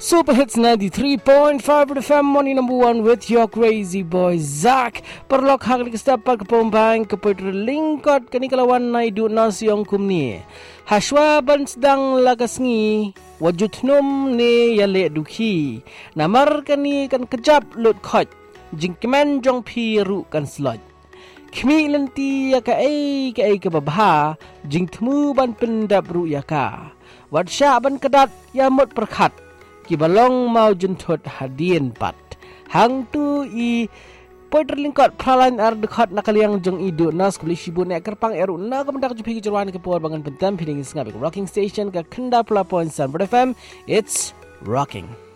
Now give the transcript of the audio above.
Super Hits 93.5 FM Morning number 1 with your crazy boy Zach. Perlok hak ni kestapat ke pombang ke lingkot kani kalawan na idu nasi ong kumni. Haswa ban sedang lagasngi wajud num ne yale duki. Namar kani kan kejap lut khot. Jingkeman jong pi ru kan slot. Kmi lenti ya ka ai ke babha jing temu ban pendap ru ya ka. Wadsha ban kedat ya mot perkhat. Kibalong mau jentut hadian pat. Hang tu i lingkot pralan ar dekat nakaliang jong idu nas kubli shibu nek kerpang eru na kemendak jupi kejerwan ke por bangan pentam piling singapik rocking station ke kenda pula point FM. It's rocking.